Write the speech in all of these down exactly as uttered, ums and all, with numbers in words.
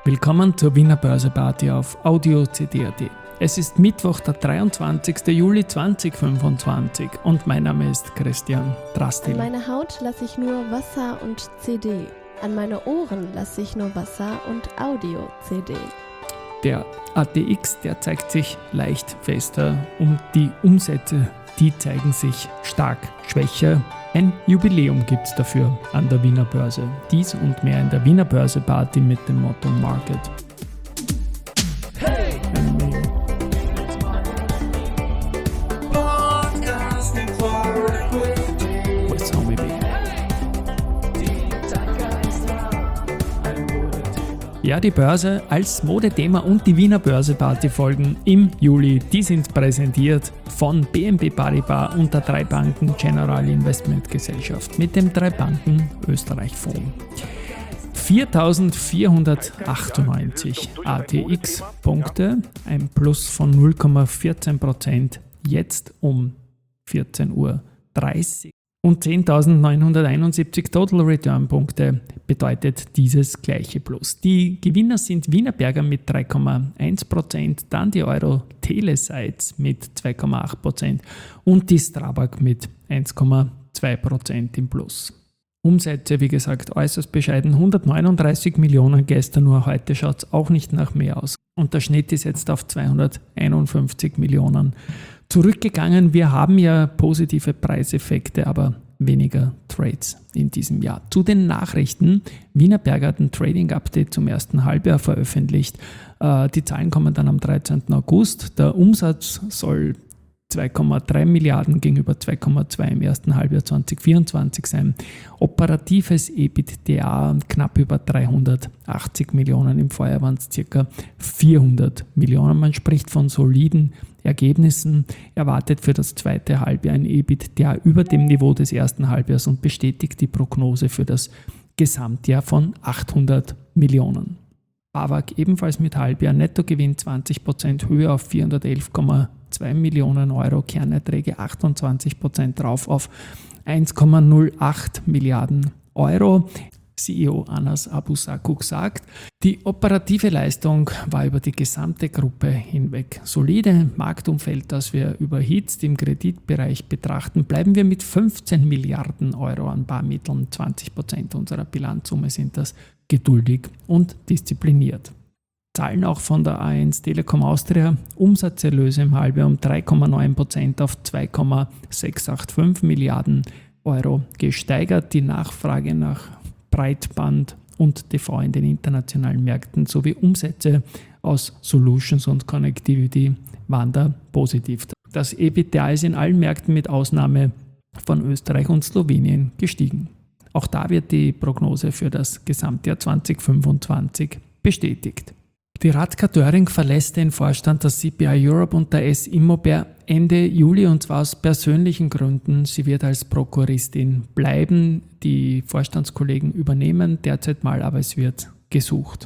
Willkommen zur Wiener Börse-Party auf Audio C D Punkt A T. Es ist Mittwoch, der dreiundzwanzigster Juli zweitausendfünfundzwanzig und mein Name ist Christian Drastil. An meine Haut lasse ich nur Wasser und C D. An meine Ohren lasse ich nur Wasser und Audio-C D. Der A T X, der zeigt sich leicht fester und die Umsätze, die zeigen sich stark schwächer. Ein Jubiläum gibt es dafür an der Wiener Börse. Dies und mehr in der Wiener Börse-Party mit dem Motto Market. Hey! Ja, die Börse als Modethema und die Wiener Börse-Party-Folgen im Juli, die sind präsentiert von B N P Paribas und der drei Banken General Investment Gesellschaft mit dem drei Banken Österreich Fonds. viertausendvierhundertachtundneunzig A T X-Punkte, ein Plus von null Komma vierzehn Prozent jetzt um vierzehn Uhr dreißig. Und zehntausendneunhunderteinundsiebzig Total Return Punkte bedeutet dieses gleiche Plus. Die Gewinner sind Wienerberger mit drei Komma eins Prozent, dann die Euro Telesites mit zwei Komma acht Prozent und die Strabag mit eins Komma zwei Prozent im Plus. Umsätze, wie gesagt, äußerst bescheiden, hundertneununddreißig Millionen gestern, nur heute schaut es auch nicht nach mehr aus. Und der Schnitt ist jetzt auf zweihunderteinundfünfzig Millionen zurückgegangen. Wir haben ja positive Preiseffekte, aber weniger Trades in diesem Jahr. Zu den Nachrichten. Wienerberger hat ein Trading-Update zum ersten Halbjahr veröffentlicht. Die Zahlen kommen dann am dreizehnten August. Der Umsatz soll zwei Komma drei Milliarden gegenüber zwei Komma zwei im ersten Halbjahr zweitausendvierundzwanzig sein. Operatives EBITDA knapp über dreihundertachtzig Millionen, im Vorjahr waren es ca. vierhundert Millionen. Man spricht von soliden Ergebnissen, erwartet für das zweite Halbjahr ein EBITDA über dem Niveau des ersten Halbjahrs und bestätigt die Prognose für das Gesamtjahr von achthundert Millionen. BAWAG ebenfalls mit Halbjahr, Nettogewinn zwanzig Prozent höher auf vierhundertelf Komma zwei Millionen Euro, Kernerträge achtundzwanzig Prozent drauf auf eins Komma null acht Milliarden Euro. C E O Anas Abusakuk sagt, die operative Leistung war über die gesamte Gruppe hinweg solide. Marktumfeld, das wir überhitzt im Kreditbereich betrachten, bleiben wir mit fünfzehn Milliarden Euro an Barmitteln, zwanzig Prozent unserer Bilanzsumme sind das, geduldig und diszipliniert. Zahlen auch von der A eins Telekom Austria, Umsatzerlöse im Halbjahr um drei Komma neun Prozent auf zwei Komma sechshundertfünfundachtzig Milliarden Euro gesteigert. Die Nachfrage nach Breitband und T V in den internationalen Märkten sowie Umsätze aus Solutions und Connectivity waren da positiv. Das EBITDA ist in allen Märkten mit Ausnahme von Österreich und Slowenien gestiegen. Auch da wird die Prognose für das Gesamtjahr zweitausendfünfundzwanzig bestätigt. Die Radka Döring verlässt den Vorstand der C P I Europe und der S-Immober Ende Juli und zwar aus persönlichen Gründen. Sie wird als Prokuristin bleiben, die Vorstandskollegen übernehmen derzeit mal, aber es wird gesucht.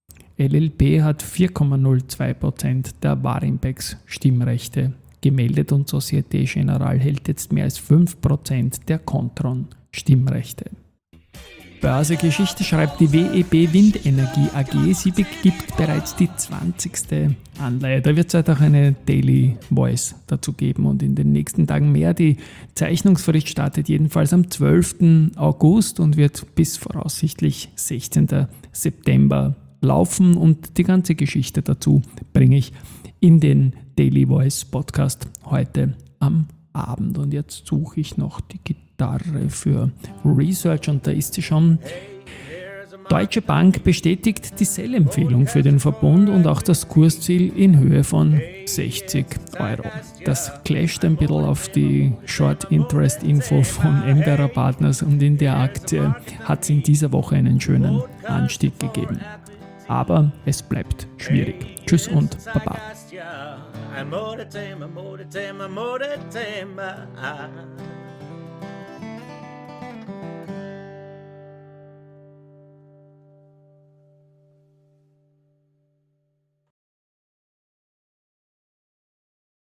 L L P hat vier Komma null zwei Prozent der Warimpex Stimmrechte gemeldet und Societe Generale hält jetzt mehr als fünf Prozent der Kontron Stimmrechte. Börsegeschichte schreibt die W E B Windenergie A G. Sie begibt bereits die zwanzigste Anleihe. Da wird es halt auch eine Daily Voice dazu geben und in den nächsten Tagen mehr. Die Zeichnungsfrist startet jedenfalls am zwölften August und wird bis voraussichtlich sechzehnten September laufen. Und die ganze Geschichte dazu bringe ich in den Daily Voice Podcast heute am Abend. Und jetzt suche ich noch die Gitarre für Research und da ist sie schon. Deutsche Bank bestätigt die Sell-Empfehlung für den Verbund und auch das Kursziel in Höhe von sechzig Euro. Das clasht ein bisschen auf die Short-Interest-Info von Embera Partners und in der Aktie hat es in dieser Woche einen schönen Anstieg gegeben. Aber es bleibt schwierig. Tschüss und Baba. I'm more to tame, I'm more to tame, I'm more to tame.